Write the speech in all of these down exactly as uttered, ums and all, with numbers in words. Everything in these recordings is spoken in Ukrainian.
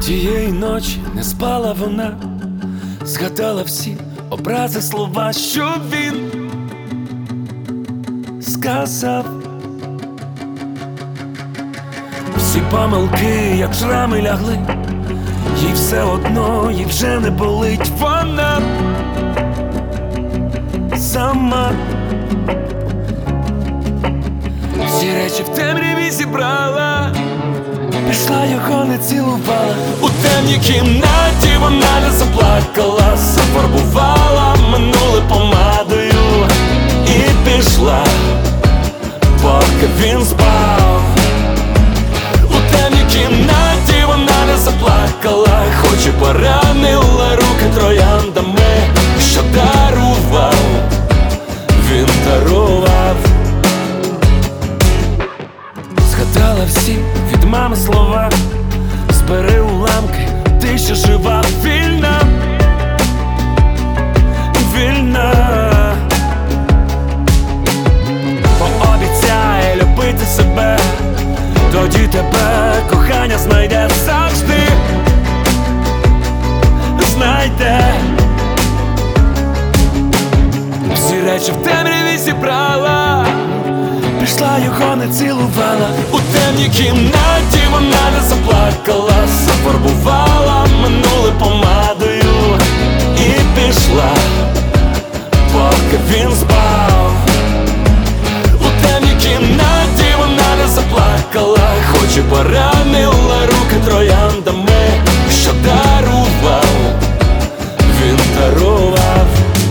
Тієї ночі не спала вона, згадала всі образи, слова, що він сказав. Всі помилки, як шрами лягли, їй все одно, їй вже не болить. Вона сама всі речі в темряві зібрала, пішла, його не цілувала. У темній кімнаті вона не заплакала, зафарбувала минуле помадою і пішла, поки він спав. У темній кімнаті вона не заплакала, хоч і поранила руки трояндами, що дарував, він дарував. Згадала всі від мами слова, збери уламки, ти ще жива, вільна, вільна. Пообіцяє любити себе, тоді тебе кохання знайде завжди, знайде. Всі речі в темряві зібрала, пішла, його не цілувала. У темній кімнаті вона не заплакала, зафарбувала минуле помадою і пішла, поки він спав. У темній кімнаті вона не заплакала, хоч і поранила руки трояндами, що дарував, він дарував.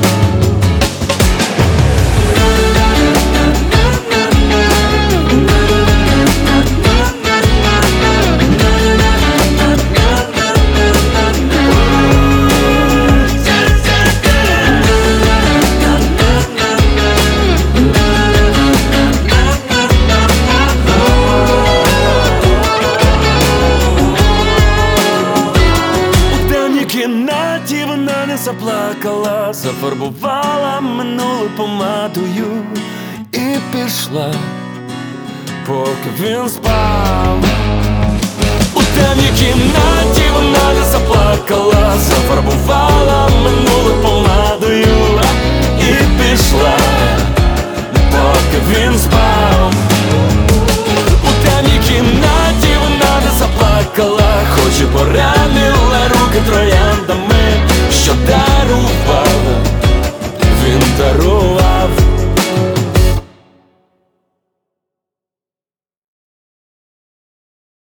Кімнаті вона не заплакала, зафарбувала минуле помадою і пішла, поки він спав. У темній кімнаті вона не заплакала, зафарбувала минуле помадою і пішла, поки він спав.